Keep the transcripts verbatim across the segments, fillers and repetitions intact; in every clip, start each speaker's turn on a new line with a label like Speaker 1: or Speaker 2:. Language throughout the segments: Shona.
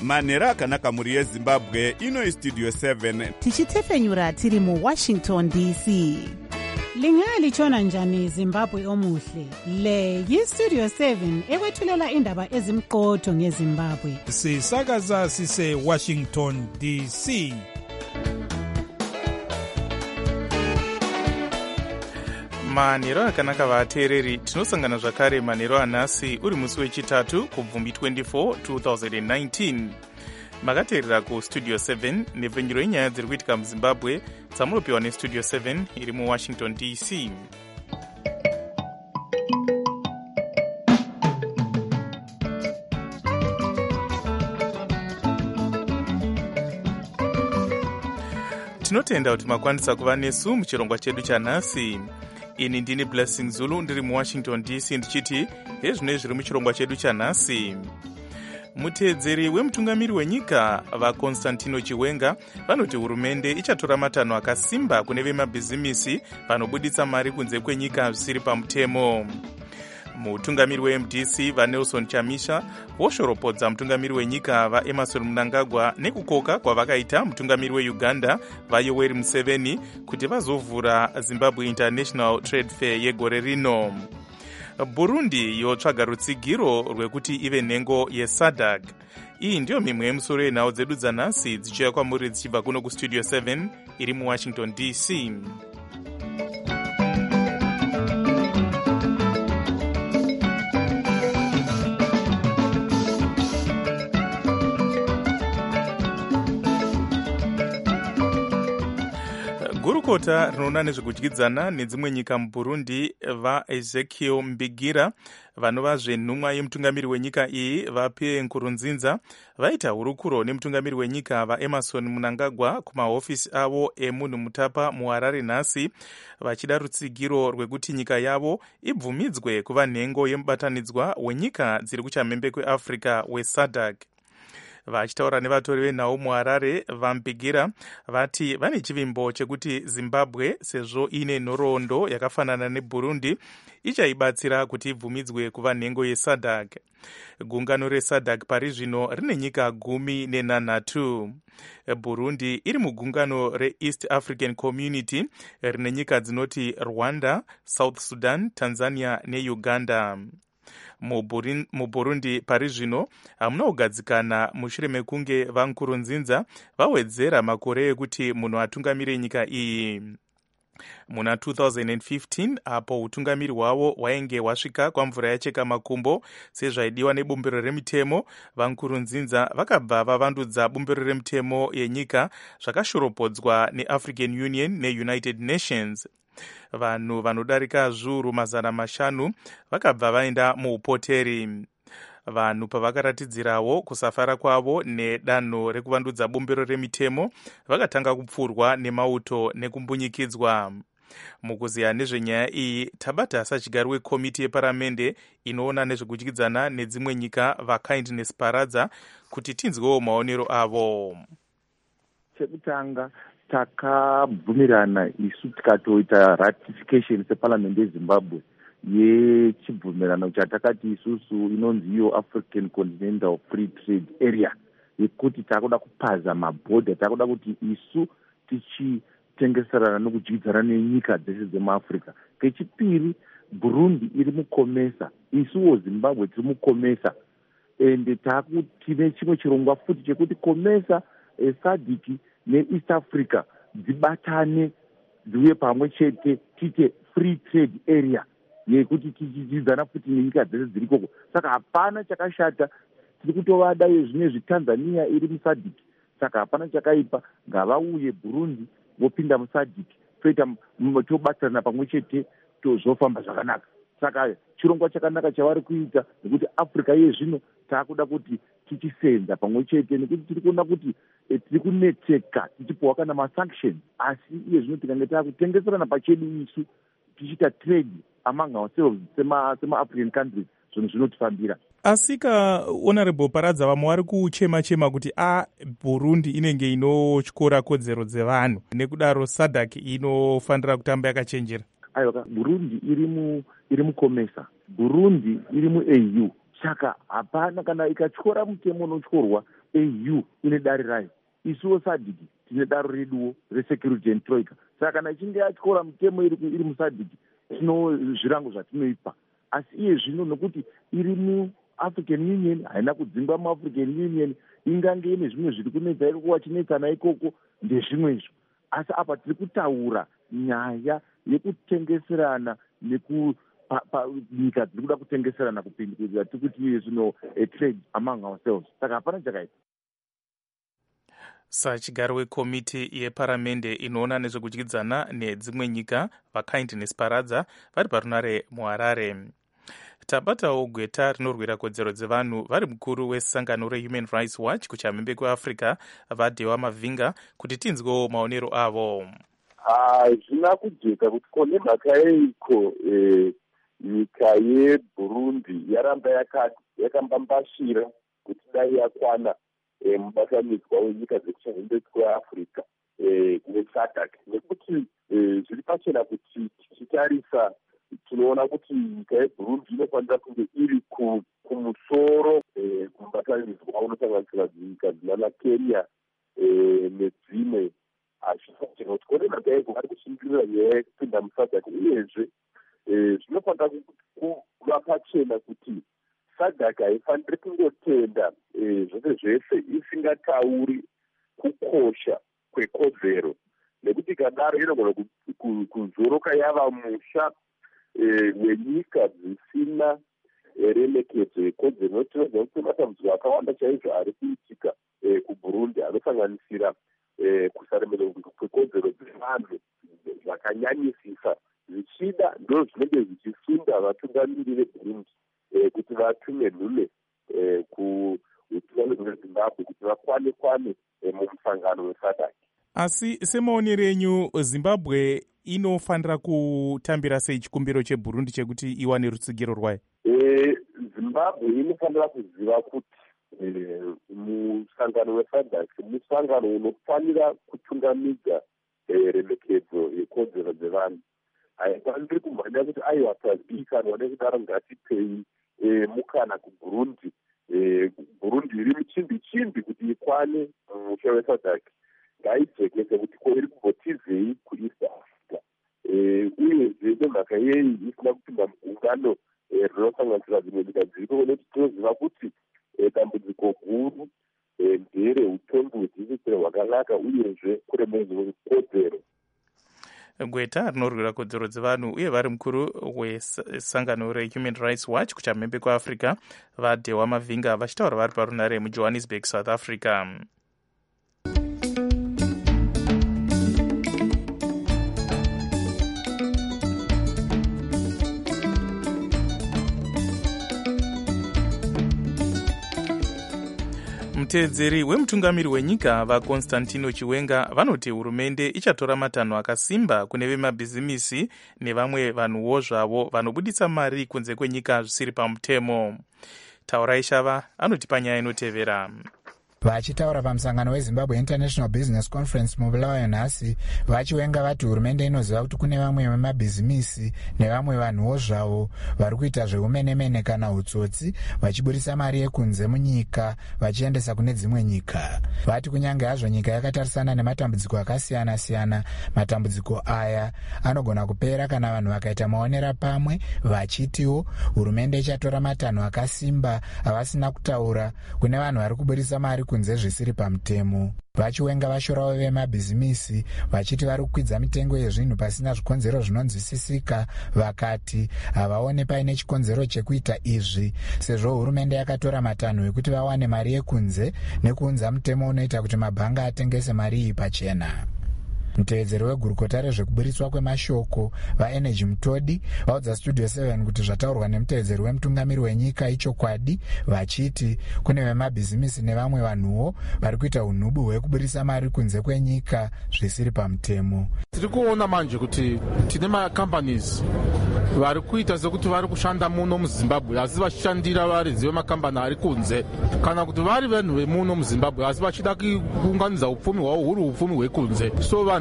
Speaker 1: manhero akanaka mhuri yezimbabwe. Ino istudio seven
Speaker 2: tichitefenyura tiri muwashington D C.
Speaker 3: Lingalitshona njani Zimbabwe omuhle? Le yistudio seven ekwethulela indaba ezimqotho ngeZimbabwe.
Speaker 4: Sisakaza sise Washington D C.
Speaker 5: manhero akanaka vateereri, tinosangana zvakare manhero anhasi uri musi wechitatu kubvumbi twenty-four two thousand nineteen. makateerera kustudio seven nepfenyuro yenyaya dziri kuitika muzimbabwe dzamunopiwa nestudio seven iri muwashington D C. tinotenda kuti makwanisa kuva nesu muchirongwa chedu chanhasi. ini ndini Blessing Zulu ndiri muwashington D C ndichiti hezvino zviri muchirongwa chedu chanhasi. muteedzeri wemutungamiri wenyika vaConstantino Chiwenga vanoti hurumende ichatora matanho akasimba kune vemabhizimisi vanobuditsa mari kunze kwenyika zvisiri pamutemo. mutungamiri weM D C vaNelson Chamisa voshoropodza mutungamiri wenyika vaEmerson Mnangagwa nekukoka kwavakaita mutungamiri weUganda vaYoweri Museveni kuti vazovhura Zimbabwe International Trade Fair yegore rino. Burundi yotsvaga rutsigiro rwekuti ive nhengo yeSADC. iyi ndiyo mimwe yemusoro yenhau dzedu dzanhasi dzichiuya kwamuri dzichibva kuno kustudio seven iri muwashington D C. gurukota rinoona nezvekudyidzana nedzimwe nyika muburundi vaEzekiel Mbigira vanovazve nhumwa yemutungamiri wenyika iyi vaPierre Nkurunziza vaita hurukuro nemutungamiri wenyika vaEmerson Mnangagwa kumahofisi avo emunhu mutapa muHarare nhasi vachida rutsigiro rwekuti nyika yavo ibvumidzwe kuva nhengo yemubatanidzwa wenyika dziri kuchamhembe kweAfrica weSADC. vachitaura nevatori venhau muHarare vaMbigira vati vane chivimbo chekuti Zimbabwe sezvo ine nhoroondo yakafanana neBurundi ichaibatsira kuti ibvumidzwe kuva nhengo yeSADC. gungano reSADC pari zvino rine nyika gumi nenhanhatu. Burundi iri mugungano reEast African Community rine nyika dzinoti Rwanda, South Sudan, Tanzania neUganda. muburundi pari zvino hamuna kugadzikana mushure mekunge vaNkurunziza vawedzera makore ekuti munhu atungamire nyika iyi. muna two thousand fifteen apo utungamiri hwavo hwainge hwasvika kwamvura yacheka makumbo sezvaidiwa nebumbiro remitemo, vaNkurunziza vakabva vavandudza bumbiro remitemo yenyika zvakashoropodzwa neAfrican Union neUnited Nations. vanhu vanodarika zviuru mazana mashanu vakabva vaenda muupoteri. vanhu pavakaratidzirawo kusafara kwavo nedanho rekuvandudza bumbiro remitemo vakatanga kupfurwa nemauto nekumbunyikidzwa. mukuziya nezvenyaya iyi tabata sachigari wekomiti yeparamende inoona nezvekudyidzana nedzimwe nyika vaKindness Paradza kuti tinzwewo maonero avo.
Speaker 6: chekutanga takabvumirana isu tikatoita ratification separlament yeZimbabwe yechibvumirano chatakati isusu inonzi iyo African Continental Free Trade Area yekuti takuda kupaza mabhodha, takuda kuti isu tichitengeserana nekudyidzana nenyika dzese dzemuAfrica. kechipiri Burundi iri mukomesa, isuwo Zimbabwe tiri mukomesa, ende takutine chimwe chirongwa futi chekuti komesa SADC neEast Africa dzibatane dziuye pamwe chete tite free trade area yekuti tichidyidzana futi nenyika dzese dziri koko. saka hapana chakashata, tiri kutovada zvinezvi Tanzania iri muSADC, saka hapana chakaipa, ngavauye Burundi vopinda muSADC toita tobatsirana pamwe chete tozofamba zvakanaka. saka chirongwa chakanaka chavari kuita nekuti Africa yezvino taakuda kuti tichisenza pamwe chete nekuti tiri kuona kuti e, tiri kunetseka tichipuwa kana masanctions, asi iye zvino tikange taakutengeserana pachedu isu tichiita trade among ourselves sema sema African countries, zvinhu zvinotifambira.
Speaker 4: asika honorable Paradza vamwe vari kuchema chema kuti a Burundi inenge inotyora kodzero dzevanhu nekudaro SADC inofanira kutamba yakachenjera.
Speaker 6: aiwa, Burundi iri mu iri mukomesa, Burundi iri muA U, saka hapana kana ikatyora mutemo unotyorwa A U ine dare rayo, isuwo sadiki tine daro reduwo resecurity and troika. Saka kana ichinge yatyora mitemo iri iri musadiki tino zvirango zvatinoipa, asi iye zvino nokuti iri muAfrican Union haina kudzingwa muAfrican Union, ingange ine zvimwe zviri kunetsa ikoko wachinetsana ikoko ndezvimwezvo. Asi apa tiri kutaura nyaya yekutengeserana neku nyika dziri kuda kutengeserana kupindikira tikuti zvino trade among ourselves. Saka hapana chakaita.
Speaker 5: Sachigaro wekomiti yeparamende inoona nezvekudyidzana nedzimwe nyika vakindness paradza vari parunare muHarare. Tabatawo gweta rinorwira kodzero dzevanhu vari mukuru wesangano reHuman Rights Watch kuchamhembe kweAfrica vaDhewa Mavhinga kuti tinzwewo maonero avo.
Speaker 7: Hazvina kujeka kuti kone mhaka yeiko nyika yeBurundi yaramba yakambambashira kuti dai yakwana mubatanidzwa wenyika dzekuchamhembe kweAfrica neSADC, nekuti zviri pachena kuti tichitarisa tinoona kuti nyika yeBurundi inofanira kunge iri kumusoro kumubatanidzwa unosanganisira nyika dzinana Kenya nedzimwe. Hazvina kuti kone mhaka yeiko vari kushingirira nyaya yekupinda muSADC, uyezve zvinofanira kuva pachena kuti SADC haifaniri kungotenda zvese zvese isingatauri kukosha kwekodzero, nekuti kadaro inogona kuzoroka yava musha wenyika dzisina remekedzo yekodzero. Notirodza kuti matambudziko akawanda chaizvo ari kuitika kuBurundi anosanganisira kusaremerwa kwekodzero dzevanhu zvakanyanyisisa, zvichida ndo zvinenge zvichisunda vatungamiri veBurundi kuti vatume nhume kuutungamiri hweZimbabwe kuti vakwane kwane mumusangano weSADC.
Speaker 5: Asi semaonero enyu, Zimbabwe inofanira kutambira sei chikumbiro cheBurundi chekuti iwane rutsigiro rwayo?
Speaker 7: Zimbabwe inofanira kuziva kuti musangano weSADC musangano unofanira kutungamidza remekedzo yekodzero dzevanhu. Haifaniri kumhanya kuti aiwa tazivikanwa nekudaro ngatipei mukana kuBurundi. Burundi iri muchimbi chimbi kuti ikwane musha weSADC, ngaijekese kuti ko iri kumbotizei kuEast Africa, uyezve nemhaka yei isina kupinda mugungano rinosanganisira dzimwe nyika dziriko, nekuti tinoziva kuti dambudziko guru ndere utongi hwedzisisiro hwakanaka uyezve kuremedzwa kwekodzero.
Speaker 5: Gweta rinorwira kodzero dzevanhu uye vari mukuru wesangano reHuman Rights Watch kuchamhembe kweAfrica vaDhewa Mavhinga vachitaura vari parunare muJohannesburg, South Africa. Mutedzeri wemutungamiri wenyika vaConstantino Chiwenga vanoti hurumende ichatora matanho akasimba kune vemabhizimisi nevamwe vanhuwo zvavo vanobuditsa mari kunze kwenyika zvisiri pamutemo. Taurai Shava anoti panyaya inotevera.
Speaker 8: Vachitaura pamusangano weZimbabwe International Business Conference mubulawayo nhasi, vaChiwenga vati hurumende inoziva kuti kune vamwe vemabhizimisi nevamwe vanhuwo zvavo vari kuita zveumenemene kana utsotsi, vachiburisa mari yekunze munyika vachiendesa kune dzimwe nyika. Vati kunyange hazvo nyika yakatarisana nematambudziko akasiyana-siyana, matambudziko aya anogona kupera kana vanhu vakaita maonera pamwe, vachitiwo hurumende ichatora matanho akasimba avasina kutaura kune vanhu vari kuburisa mari kunze zvisiri pamutemo. VaChiwenga vashorawo vemabhizimisi vachiti vari kukwidza mitengo yezvinhu pasina zvikonzero zvinonzwisisika, vakati havaone paine chikonzero chekuita izvi sezvo hurumende yakatora matanho ekuti vawane mari yekunze nekuunza mutemo unoita kuti mabhanga atengese mari iyi pachena. Mutevedzeri wegurukota rezvekuburitswa kwemashoko vaEnergy Mutodi vaudza Studio seven kuti zvataurwa nemutevedzeri wemutungamiri wenyika ichokwadi, vachiti kune vemabhizimisi nevamwe vanhuwo vari kuita unhubu hwekuburisa mari kunze kwenyika zvisiri pamutemo.
Speaker 9: Tiri kuona manje kuti tine macompanies vari kuita sekuti vari kushanda muno muZimbabwe asi vachishandira varidzi vemakambani ari kunze, kana kuti vari vanhu vemuno muZimbabwe asi vachida kuunganidza upfumi hwavo huri upfumi hwekunze. So vanhu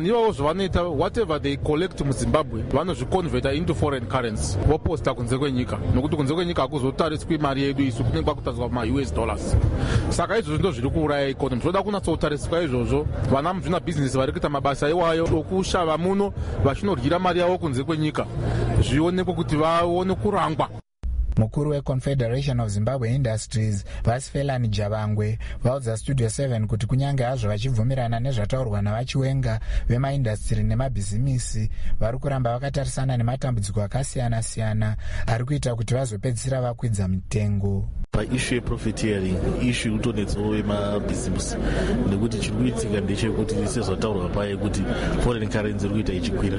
Speaker 9: then ivavo zvavanoita whatever they collect muzimbabwe vanozviconverta into foreign currency voposta kunze kwenyika, nokuti kunze kwenyika hakuzotariswi mari yedu isu, kunenge kwakutariswa ma-U S dollars. Saka izvozvo ndo zviri kuuraya ikonomi. Zvinoda kunyatsotariswa izvozvo. Vana muzvinabhizinesi vari kuita mabasa iwayo okushava muno vachinoryira mari yavo kunze kwenyika zvionekwe kuti vaone kurangwa.
Speaker 8: Mukuru weConfederation of Zimbabwe Industries Vasifelani Javangwe vaudza Studio seven kuti kunyange hazvo vachibvumirana nezvataurwa navachiwenga vemaindastri nemabhizimisi vari kuramba vakatarisana nematambudziko akasiyana siyana ari kuita kuti vazopedzisira vakwidza mitengo.
Speaker 10: Paishu yeprofiteering ishu kutonetsawo vemabhizimisi nekuti chiri kuitika ndechekuti sezvataurwa paye kuti foreign currency iri kuita ichikwira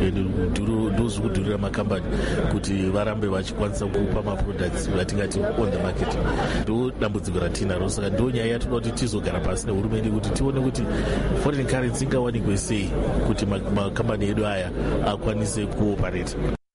Speaker 10: ndo zviri kudhurira makambani kuti varambe vachikwanisa kupa maproducts atingati on the market. Ndo dambudziko ratinaro, saka ndo nyaya yatoda kuti tizogara pasi nehurumende kuti tione kuti foreign currency ingawanikwe sei kuti makambani edu aya akwanise kuoperate.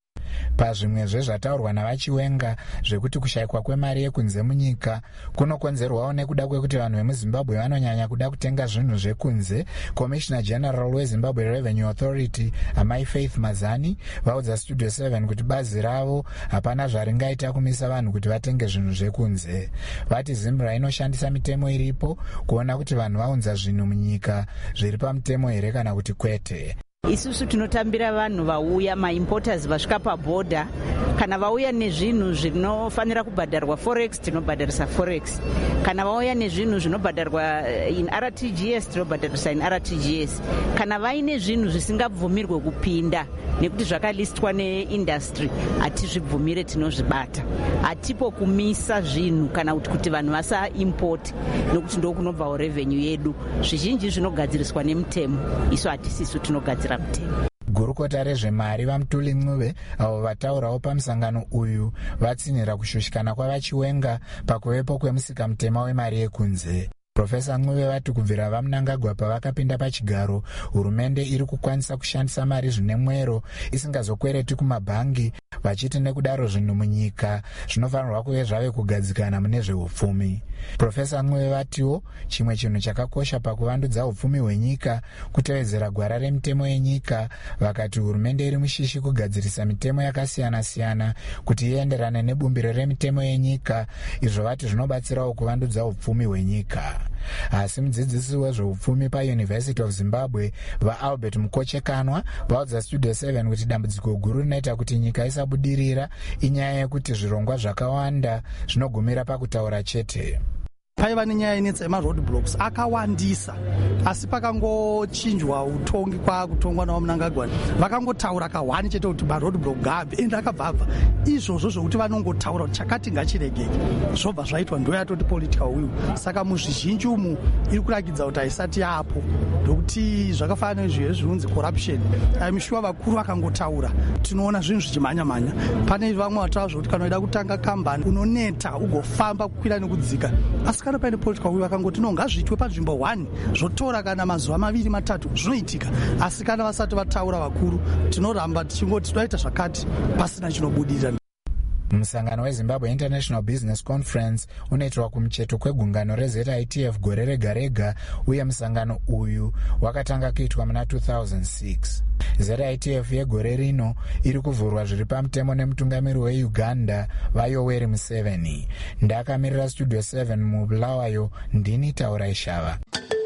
Speaker 8: Pazvimwe zvezvataurwa navachiwenga zvekuti kushayikwa kwemari yekunze munyika kunokonzerwawo nekuda kwekuti vanhu vemuzimbabwe vanonyanya kuda kutenga zvinhu zvekunze, Commissioner General weZimbabwe Revenue Authority Amai Faith Mazani vaudza Studio seven kuti bazi ravo hapana zvaringaita kumisa vanhu kuti vatenge zvinhu zvekunze. Vati Zimbra inoshandisa mitemo iripo kuona kuti vanhu vaunza zvinhu munyika zviri pamutemo here kana kuti kwete.
Speaker 11: Isusu tinotambira vanhu vauya maimporters vasvika pabhodha, kana vauya nezvinhu zvinofanira kubhadharwa forex tinobhadharisa forex, kana vauya nezvinhu zvinobhadharwa in R T G S tinobhadharisa in R T G S, kana vaine zvinhu zvisingabvumirwe kupinda nekuti zvakalistwa neindustry hatizvibvumire tinozvibata. Hatipo kumisa zvinhu kana kuti kuti vanhu vasa import nekuti ndo kunobvawo revenue yedu. Zvizhinji zvinogadziriswa nemutemo, isu hatisisu tinogadzira mutemo.
Speaker 8: Gurukota rezvemari vaMutuli Ncube avo vataurawo pamusangano uyu vatsinhira kushushikana kwavachiwenga pakuvepo kwemusika mutema wemari yekunze. Profesa Ncube vati kubvira vaMnangagwa pavakapinda pachigaro, hurumende iri kukwanisa kushandisa mari zvine mwero isingazokwereti kumabhangi, vachiti nekudaro zvinhu munyika zvinofanirwa kuve zvave kugadzikana mune zveupfumi. Profesa Ncube vatiwo chimwe chinhu chakakosha pakuvandudza upfumi hwenyika kutevedzera gwara remitemo yenyika, vakati hurumende iri mushishi kugadzirisa mitemo yakasiyana siyana kuti ienderane nebumbiro remitemo yenyika, izvo vati zvinobatsirawo kuvandudza upfumi hwenyika. Asi mudzidzisi wezveupfumi paUniversity of Zimbabwe vaAlbert Mukochekanwa vaudza Studio seven kuti dambudziko guru rinoita kuti nyika isabudirira inyaya yekuti zvirongwa zvakawanda zvinogumira pakutaura chete.
Speaker 12: Paiva nenyaya inetsa yemaroadblocks akawandisa, asi pakangochinjwa utongi kwakutongwa nawo Mnangagwa vakangotaura kahwani chete kuti maroadblock gabve ende akabvabva. Izvozvo zvokuti vanongotaura kuti chakati ngachiregeke zvobva zvaitwa ndo yatoti political will. Saka muzvizhinji umu iri kurakidza kuti haisati yapo, ndokuti zvakafanana nezviyo zvinonzi corruption. I'm sure vakuru vakangotaura tinoona zvinhu zvichimhanya mhanya. Pane vamwe vataura zvokuti kana uida kutanga kambani unoneta ugofamba kukwira nekudzika, asi kana paine political will vakangoti no ngazviitwe panzvimbo one zvotora kana mazuva maviri matatu zvinoitika. Asi kana vasati vataura vakuru tinoramba tichingoti toita zvakati pasina chinobudirira.
Speaker 8: Musangano weZimbabwe International Business Conference unoitirwa kumucheto kwegungano reZ I T F gore rega rega, uye musangano uyu wakatanga kuitwa muna two thousand six. Z I T F yegore rino iri kuvhurwa zviri pamutemo nemutungamiri weUganda vaYoweri Museveni. Ndakamirira Studio seven muBulawayo, ndini Taura Ishava.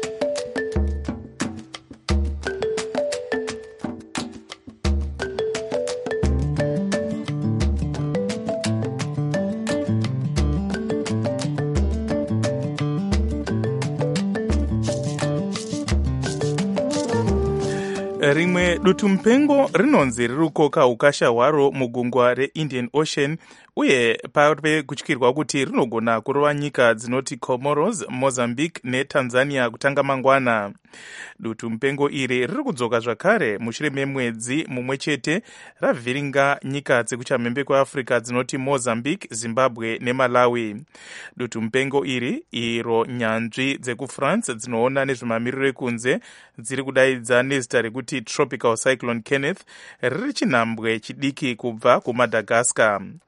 Speaker 5: Rimwe dutu mupengo rinonzi riri kukoka ukasha hwaro mugungwa reIndian Ocean, uye pave kutyirwa kuti rinogona kurova nyika dzinoti Comoros, Mozambique neTanzania kutanga mangwana. Dutu mupengo iri riri kudzoka zvakare mushure memwedzi mumwe chete ravhiringa nyika dzekuchamhembe kweAfrica dzinoti Mozambique, Zimbabwe neMalawi. Dutu mupengo iri iro nyanzvi dzekuFrance dzinoona nezvemamiriro ekunze dziri kudaidza nezita rekuti Tropical Cyclone Kenneth riri chinhambwe chidiki kubva kuMadagascar.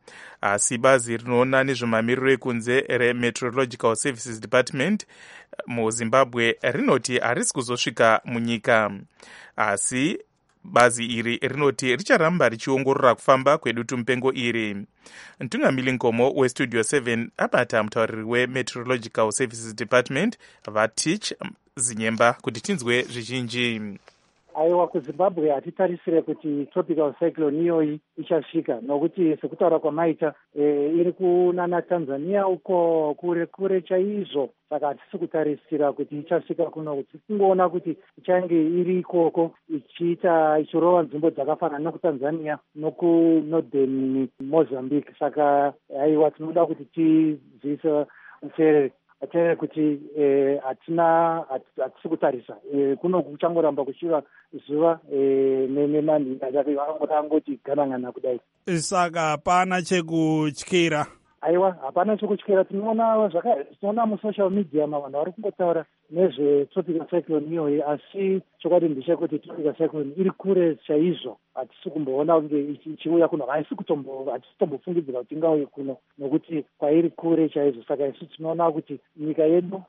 Speaker 5: asi bazi rinoona nezvemamiriro ekunze remeteorological services department muzimbabwe rinoti harisi kuzosvika munyika, asi bazi iri rinoti richaramba richiongorora kufamba kwedutu mupengo iri. Ntungamili Nkomo westudio seven abata mutauriri wemeteorological services department vatich Zinyemba kuti tinzwe zvizhinji.
Speaker 13: Aiwa, kuZimbabwe hatitarisire kuti tropical cyclone iyoyi ichasvika, nokuti sekutaura kwamaita e, iri kunana Tanzania uko kure kure chaizvo, saka hatisi kutarisira kuti ichasvika kuno, kuti tingoona kuti ichange iri ikoko ichiita ichirova nzvimbo dzakafanana nokuTanzania noku northern Mozambique. Saka aiwa, tinoda kuti tiziise uteereri atere kuti hatina hatisi kutarisa kuno kuchangoramba kuchiva zuva nemanhinga yake vangoti ganangana kudai.
Speaker 14: Saka hapana chekutyira.
Speaker 13: Aiwa, hapana chekutyira. Tinoona tinoona musocial media vanhu vari kungotaura nezvetropical cyclone iyoyi, asi chokwadi ndechekuti tropical cyclone iri kure chaizvo. Hatisi kumboona kunge ichiuya kuno, haisi kutombofungidzira kuti ingauye kuno nokuti kwairi kure chaizvo. Saka isi tinoona kuti nyika yedu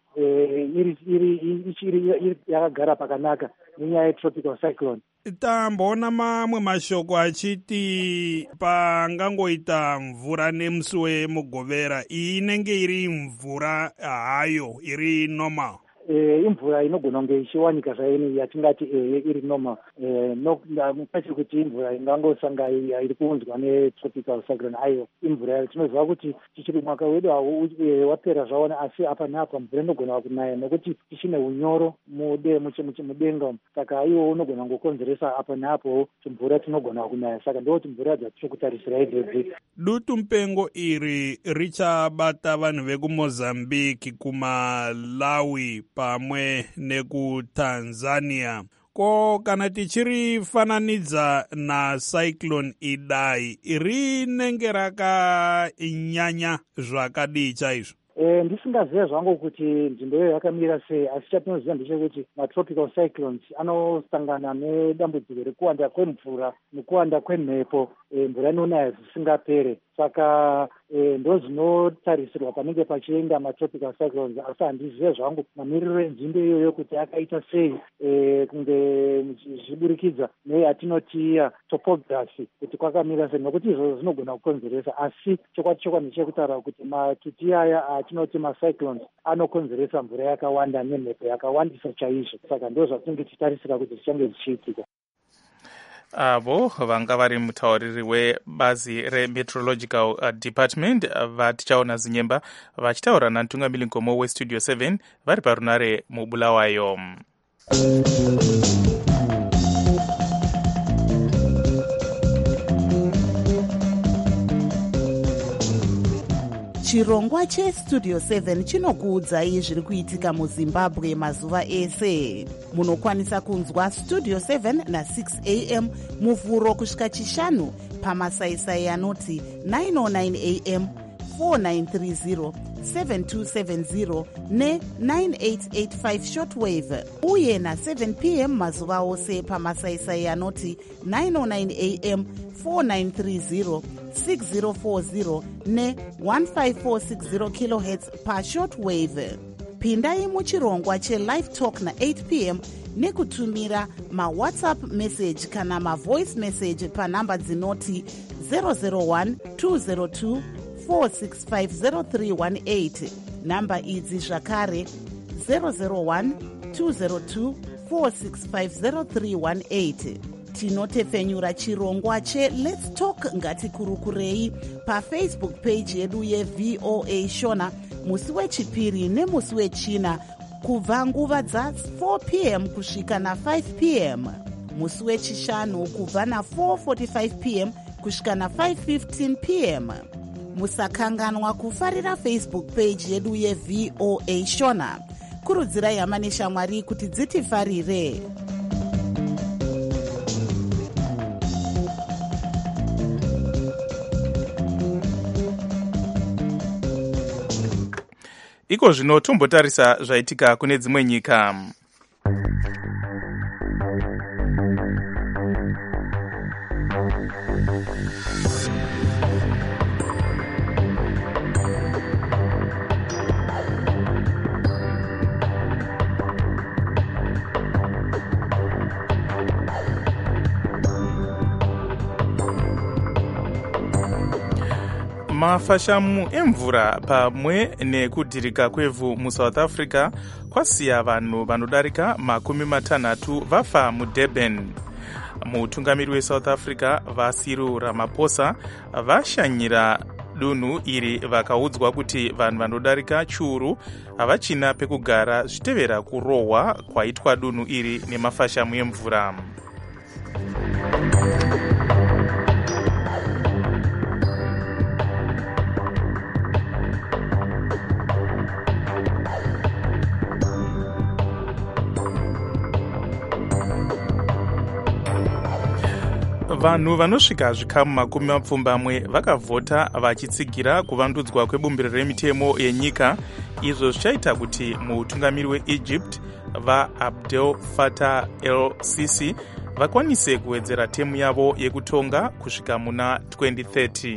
Speaker 13: iri yakagara pakanaka nenyaya yetropical cyclone.
Speaker 14: Tamboona mamwe mashoko achiti pangangoita mvura nemusi wemugovera, iyi inenge iri mvura hayo iri normal.
Speaker 13: E, imvura inogona kunge ichiwanika zvaini yatingati e, iri normal. E, kwete kuti imvura ingangosanga iri kuunzwa netropical cyclone. Ayo imvura tinoziva kuti tichiri mwaka wedu wapera zvaona, asi apa neapa mvura inogona kunaya nokuti tichine unyoro mudenga. Saka iwo unogona kungokonzeresa apa neapo mvura tinogona kunaya. Saka ndoti mvura dzatiri kutarisira idzodzi.
Speaker 14: Dutu mupengo iri richabata vanhu vekuMozambique, kuMalawi pamwe nekuTanzania. Ko kana tichirifananidza na cyclone idai, rinenge rakanyanya zvakadii chaizvo?
Speaker 13: E, ndisingaziva zvangu kuti nzvimbo iyo yakamira sei, asi chatinoziva ndechekuti matropical cyclones anosangana nedambudziko rekuwanda kwemvura nekuwanda kwemhepo, e, mvura inonaya zvisingapere. Saka e, ndo zvinotarisirwa panenge pachienda matropical cyclones, asi handizive zvangu mamiriro enzvimbo iyoyo kuti akaita sei, e, kunge zviburikidza neyatinoti topography kuti kwakamira sei, nokuti izvozvo zvinogona kukonzeresa. Asi chokwadi chokwadi ndechekutaura kuti matuti aya atinoti macyclones anokonzeresa mvura yakawanda nemhepo yakawandisa chaizvo. Saka ndo zvatinenge tichitarisira kuti zvichange zvichiitika.
Speaker 5: Avo vanga vari mutauriri webazi remeteorological department vatichaona Zinyemba vachitaura naNtungamili Nkomo westudio seven vari parunare muBulawayo.
Speaker 2: Chirongwa chestudio seven chinokuudzai zviri kuitika muZimbabwe mazuva ese. Munokwanisa kunzwa studio seven na six a m muvhuro kusvika chishanu pamasaisai anoti nine oh nine a m, four nine three zero, seven two seven zero ne nine eight eight five shortwave, uye na seven p m mazuva ose pamasaisai anoti nine oh nine a m, four nine three zero, six zero four zero ne one five four six zero kilohertz pa shortwave. Pindai muchirongwa che-live talk na eight p m nekutumira ma-WhatsApp message kana ma-voice message panhamba dzinoti zero zero one two zero two four six five zero three one eight. Namba idzi zvakare zero zero one two zero two four six five zero three one eight. Tinotepfenyura chirongwa che-Let's Talk Ngatikurukurei paFacebook page yedu yeV O A Shona musi wechipiri nemusi wechina kubva nguva dza four p m kusvika na five p m, musi wechishanu kubva na four forty-five p m kusvika na five fifteen p m. Musakanganwa kufarira Facebook page yedu yeV O A Shona. Kurudzirai hama neshamwari kuti dzitifarire.
Speaker 5: Iko zvino tombotarisa zvaitika kune dzimwe nyika. mafashamu emvura pamwe nekudhirika kwevhu musouth africa kwasiya vanhu vanodarika makumi matanhatu vafa mudurban. Mutungamiri weSouth Africa Cyril Ramaphosa vashanyira dunhu iri vakaudzwa kuti vanhu vanodarika chiuru havachina pekugara zvitevera kurohwa kwaitwa dunhu iri nemafashamu emvura. Vanhu vanosvika zvikamu makumi mapfumbamwe vakavhota vachitsigira kuvandudzwa kwebumbiro remitemo yenyika, izvo zvichaita kuti mutungamiri weEgypt vaAbdel Fattah el-Sisi vakwanise kuwedzera temu yavo yekutonga kusvika muna twenty thirty.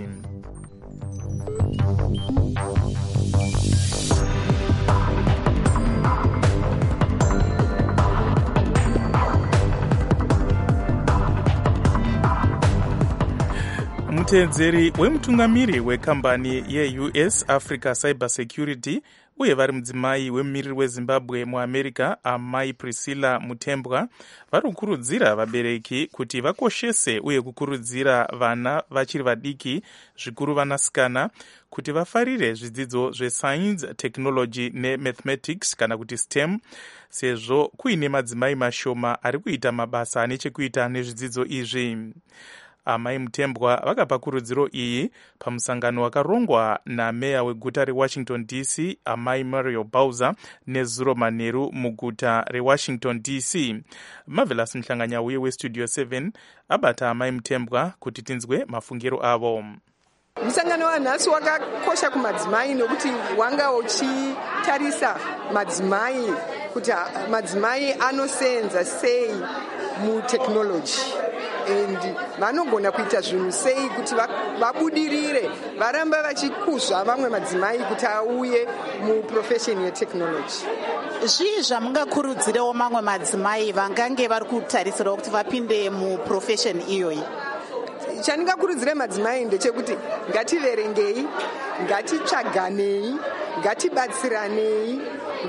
Speaker 5: Mutedzeri wemutungamiri wekambani yeU S Africa Cyber Security uye vari mudzimai wemumiriri weZimbabwe muAmerica amai Priscilla Mutembwa vari kukurudzira vabereki kuti vakoshese uye kukurudzira vana vachiri vadiki zvikuru vanasikana kuti vafarire zvidzidzo zveScience, Technology neMathematics kana kuti STEM, sezvo kuine madzimai mashoma ari kuita mabasa ane chekuita nezvidzidzo izvi. Amai Mutembwa vakapa kurudziro iyi pamusangano wakarongwa nameya weguta reWashington D C amai Mario Bowser nezuro manheru muguta reWashington D C. Marvelous Mhlanganya uye weStudio seven abata amai Mutembwa kuti tinzwe mafungiro avo.
Speaker 15: Musangano wanhasi wakakosha kumadzimai nokuti wanga uchitarisa madzimai kuti madzimai anosenza sei mutekinoloji and vanogona kuita zvinhu sei kuti vabudirire varamba vachikuzva vamwe madzimai kuti auye muprofesheni yetekinoloji.
Speaker 2: Zvii zvamungakurudzirewo mamwe madzimai vangange vari kutarisirawo kuti vapinde muprofesheni iyoyi?
Speaker 15: Chandingakurudzire madzimai ndechekuti ngativerengei, ngatitsvaganei, ngatibatsiranei,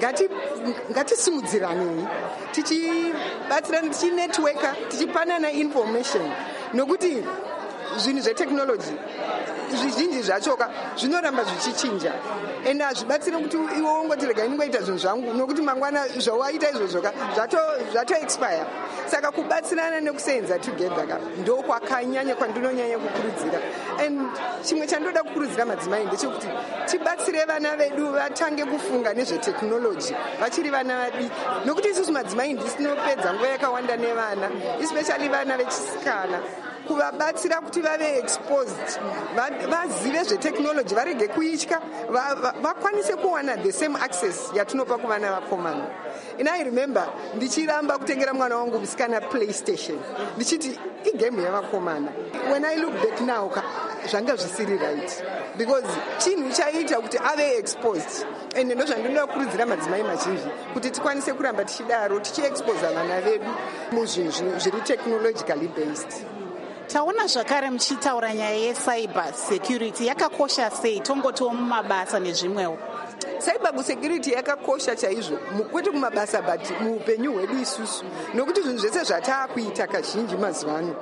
Speaker 15: ngatisimudziranei, tichibatsirana, tichinetworka, tichipanana information, nokuti zvinhu zvetekinoloji zvizhinji zvachoka zvinoramba zvichichinja ende hazvibatsire kuti iwe ungotirega inongoita zvinhu zvangu nokuti mangwana zvawaita izvozvoka zvato expire. Saka kubatsirana nekusenza together ka ndo kwakanyanya kwandinonyanya kukurudzira. And chimwe chandoda kukurudzira madzimai ndechekuti tibatsire vana vedu vatange kufunga nezvetekinoloji vachiri vana vadiki, nokuti isusu madzimai ndisinopedza nguva yakawanda nevana, especially vana vechisikana, kuvabatsira kuti vave exposed, vazive zvetekinoloji, varege kuitya, vakwanise kuwana the same access yatinopa kuvana vakomana. And I remember ndichiramba kutengera mwana wangu musikana PlayStation ndichiti igame yavakomana. When I look back now zvanga zvisiri right because chinhu chaita kuti ave exposed, and ndo zvandinoda kukurudzira madzimai mazhinji kuti tikwanise kuramba tichidaro tichiexpose vana vedu muzvinhu zviri technologically based.
Speaker 2: Taona zvakare muchitaura nyaya yecyber security yakakosha sei, tongotiwo mumabasa nezvimwewo.
Speaker 15: Cyber security yakakosha chaizvo kwete kumabasa but muupenyu hwedu isusu, nokuti zvinhu zvese zvataakuita kazhinji mazuva ano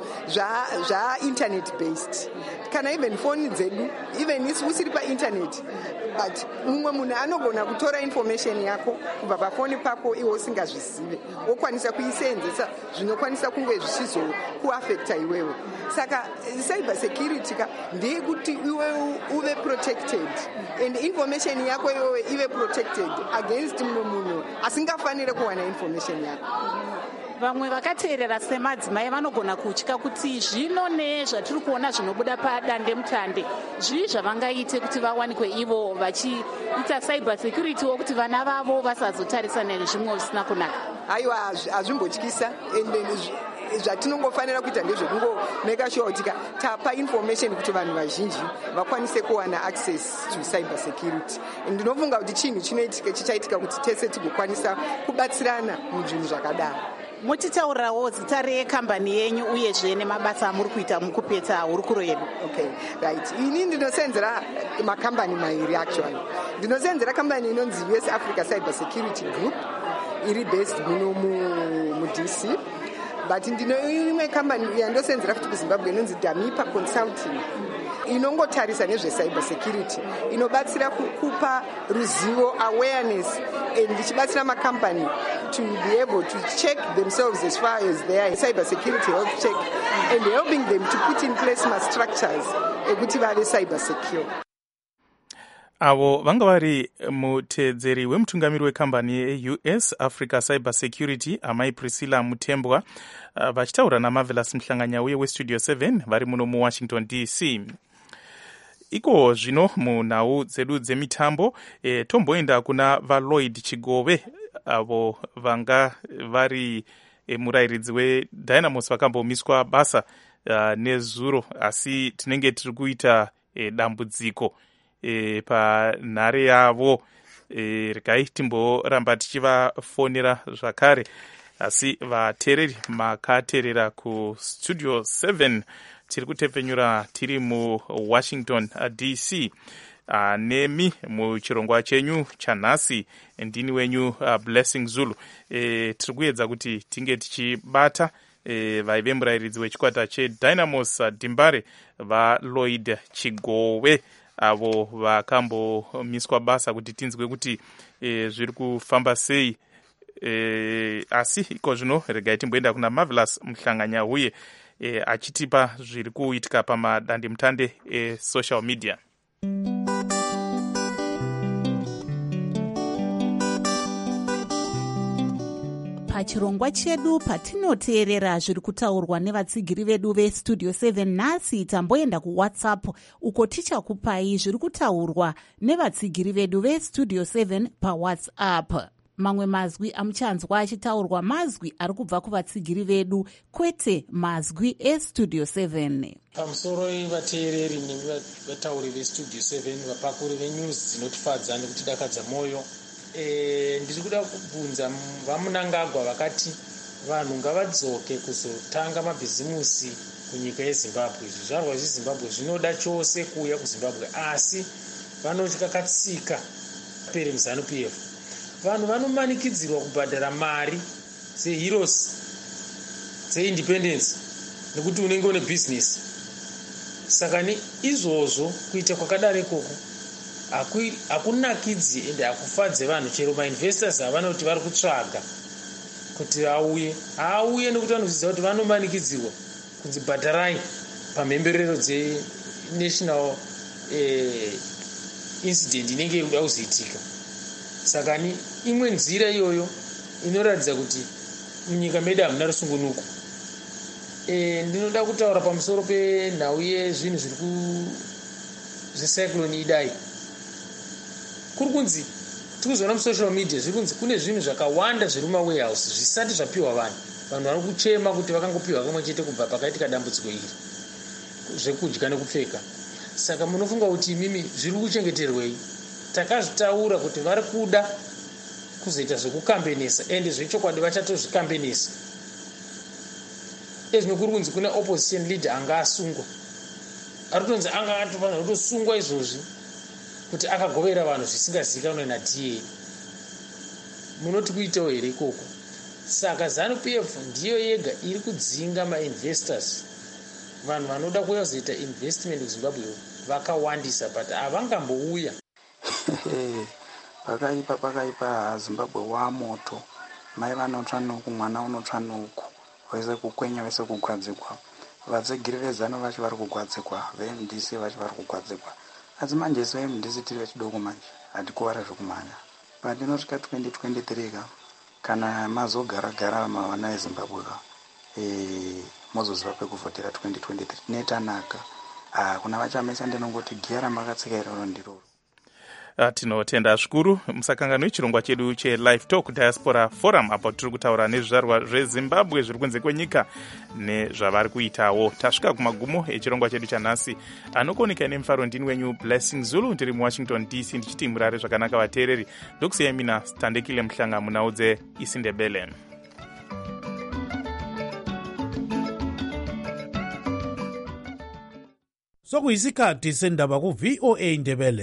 Speaker 15: zvainternet based, kana even foni dzedu, even usiri painternet but mumwe munhu anogona kutora information yako kubva pafoni pako iwe usingazvizive, wokwanisa kuisenzesa zvinokwanisa kunge zvichizokuafecta iwewe. Saka cyber security ka ndeyekuti iwe uve protected and information yako iwewe ive protected against mumwe munhu asingafanire kuwana information yako.
Speaker 2: Vamwe vakateerera semadzimai vanogona kutya kuti zvino nezvatiri kuona zvinobuda padande mutande, zvii zvavangaite kuti vawanikwe ivo vachiita cyber security wokuti vana vavo vasazotarisana nezvimwe zvisina kunaka?
Speaker 15: Aiwa, hazvimbotyisa ende zvatinongofanira kuita ndezvekungomeka sure kuti tapa information kuti vanhu vazhinji vakwanise kuwana access to cyber security. Ndinofunga kuti chinhu chinoitika chichaitika kuti tese tigokwanisa kubatsirana muzvinhu zvakadaro.
Speaker 2: mutitaurirawo zita rekambani yenyu uyezve nemabasa amuri kuita mukupedza hurukuro yedu.
Speaker 15: Okay, right. Ini ndinosenzera makambani mairi actually. Ndinosenzera kambani inonzi U S Africa Cyber Security Group iri based muno mu D C. But ndino imwe kambani yandosenzera futi kuZimbabwe inonzi Damipa Consulting. Inongotarisa nezve cyber security, inobatsira kukupa ruzivo, awareness, and ichibatsira makampani to be able to check themselves as far as their cyber security health check, and helping them to put in place ma structures ekuti vave cyber secure.
Speaker 5: Avo vanga vari mutedzeri wemutungamiri wekambani ye-U S Africa Cyber Security amai Priscilla Mutembwa vachitaura naMarvelous Mhlanganya uye weStudio seven vari muno muWashington D C. Iko zvino munhau dzedu dzemitambo e, tomboenda kuna vaLloyd Chigove avo vanga vari e, murayiridzi weDynamos vakambomiswa basa uh, nezuro, asi tinenge tiri kuita e, dambudziko e, panhare yavo e, regai timboramba tichivafonera zvakare, asi vateereri makateerera kuStudio seven tiri kutepfenyura tiri muWashington D C. Uh, nemi muchirongwa chenyu chanhasi ndini wenyu uh, Blessing Zulu. E, tiri kuedza kuti tinge tichibata e, vaive murayiridzi wechikwata cheDynamos uh, Dimbare vaLloyd Chigove avo vakambomiswa basa kuti tinzwe kuti e, zviri kufamba sei. E, asi iko zvino regai timboenda kuna Marvelous Mhlanganya uye e, achitipa zviri kuitika pamadandemutande esocial media.
Speaker 2: Pachirongwa chedu patinoteerera zviri kutaurwa nevatsigiri vedu veStudio seven nhasi, tamboenda kuWhatsApp uko tichakupai zviri kutaurwa nevatsigiri vedu veStudio seven paWhatsApp. Mamwe mazwi amuchanzwa achitaurwa mazwi ari kubva kuvatsigiri vedu, kwete mazwi eStudio seven.
Speaker 16: Pamusoro vateereri nevatauri veStudio seven, vapakuri venews dzinotifadza nekutidakadza moyo, e, ndiri kuda kubvunza vamunangagwa vakati vanhu ngavadzoke kuzotanga mabhizimusi kunyika yeZimbabwe. Zvizvarwa zveZimbabwe zvinoda chose kuuya kuZimbabwe, asi vanotya katsika pere muZanu P F. Vanhu vanomanikidzirwa kubhadhara mari dzeheroes dzeindependence nekuti unenge une business. Saka izvozvo kuita kwakadaro ikoko hakunakidzi ende hakufadze vanhu, chero mainvestors avanoti vari kutsvaga kuti auye auye nekuti vanoziva kuti vanomanikidzirwa kunzi bhadharai pamhemberero dzenational eh, incident inenge iri kuda kuzoitika. Saka ni imwe nzira iyoyo inoratidza kuti munyika medu hamuna rusungunuko. E, ndinoda kutaura pamusoro penhau yezvinhu zviri ku zvecyclone Idai. Kuri kunzi tikuzoona musocial media zviri kunzi kune zvinhu zvakawanda zviri mumawarehouse zvisati zvapiwa vanhu. Vanhu vari kuchema kuti vakangopiwa kamwe chete kubva pakaitika dambudziko iri, zvekudya nekupfeka. Saka munofunga kuti imimi zviri kuchengeterwei? Takazvitaura kuti vari kuda kuzoita zvekukambenesa, ende zvechokwadi vachatozvikambenesa. Ezvino kuri kunzi kuna opposition leader anga asungwa, ari kutonzi anga atofanira kutosungwa izvozvi kuti akagovera vanhu zvisingazivikanwe naD A. Munoti kuitawo here ikoko? Saka Zanu P F ndiyo yega iri kudzinga mainvestors, vanhu vanoda kuuya kuzoita investment kuZimbabwe vakawandisa, but havangambouya.
Speaker 17: Pakaipa pakaipa Zimbabwe wa moto, mai vanotsva nuku, mwana unotsva nuku, vese kukwenya vese kugwadzikwa, vatsegiri vezano vacho vari kugwadzikwa, veM D C vacho vari kugwadzikwa. Asi manje isu veM D C tiri vechidoko manje hatikuwara zvokumhanya. Pandinosvika twenty twenty-three ka kana mazogara gara mavana veZimbabwe ka e mozoziva pekuvhotera twenty twenty-three netanaka. Ah, kuna vachamesa ndinongoti giya ramakatsika iroro ndiroro.
Speaker 5: Tinotenda zvikuru. Musakanganwe chirongwa chedu cheLive Talk Diaspora Forum, apo tiri kutaura nezvizvarwa zveZimbabwe zviri kunze kwenyika nezvavari kuitawo. Tasvika kumagumo echirongwa chedu chanhasi. Anokoneka nemufaro ndini wenyu Blessing Zulu, ndiri muWashington D C ndichiti murare zvakanaka vateereri. Ndokusiyai mina Standekile Mhlanga munhau dzeIsindebele.
Speaker 18: sokuyisikhathi sendaba ku-V O A Ndebele.